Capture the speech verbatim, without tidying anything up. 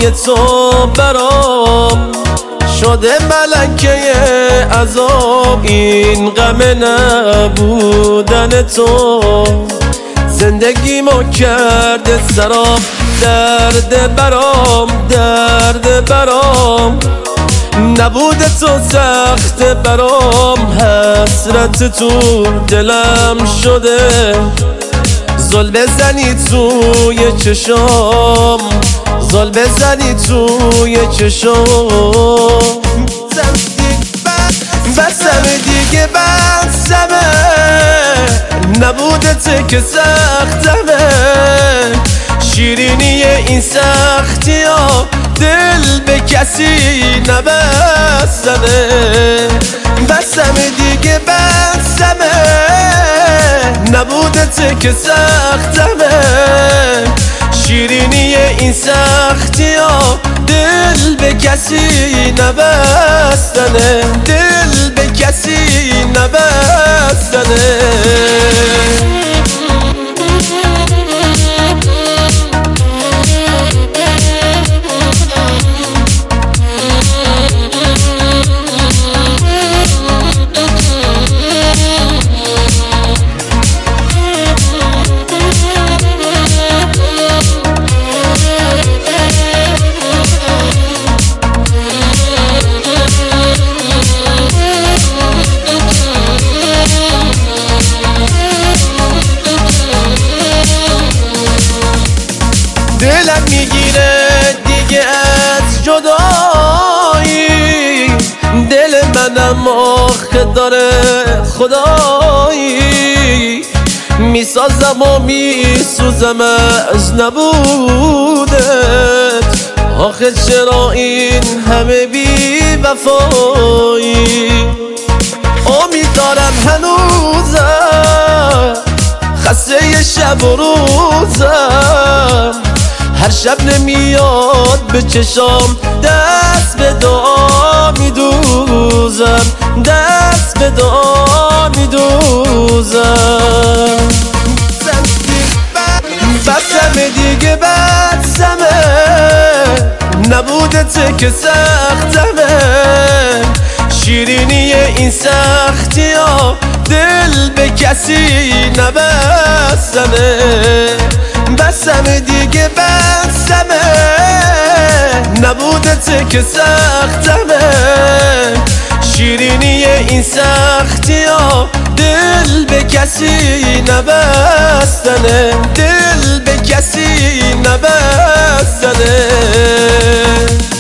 صدای تو برام شده ملکه عذاب. این غم نبودن تو زندگیمو کرده سراب. درد برام درد برام نبود تو سخت برام. حسرت تو دلم شده زل بزنی توی چشام. زل بزنی توی چشام. بسم دیگه بسمه نبودت که سختمه. شیرینی این سختی ها دل به کسی نبستمه. بسم دیگه بسمه نبودت که سختمه. شیرینی این سختی ها دل به کسی نبستنه. دل به کسی نبستنه. دلم میگیره دیگه از جدایی. دل منم آخه داره خدایی. میسازم و میسوزم از نبودت. آخه چرا این همه بی وفایی. امید دارم هنوزم خسته شب و روزم. هر شب نمیاد به چشام دست به دعا میدوزم. دست به دعا میدوزم. بسم دیگه بسمه نبودت که سختمه. شیرینی این سختی ها دل به کسی نبستمه. بسم دیگه بسمه نبودت که سختمه. شیرینی این سختی ها دل به کسی نبستنه. دل به کسی نبستنه.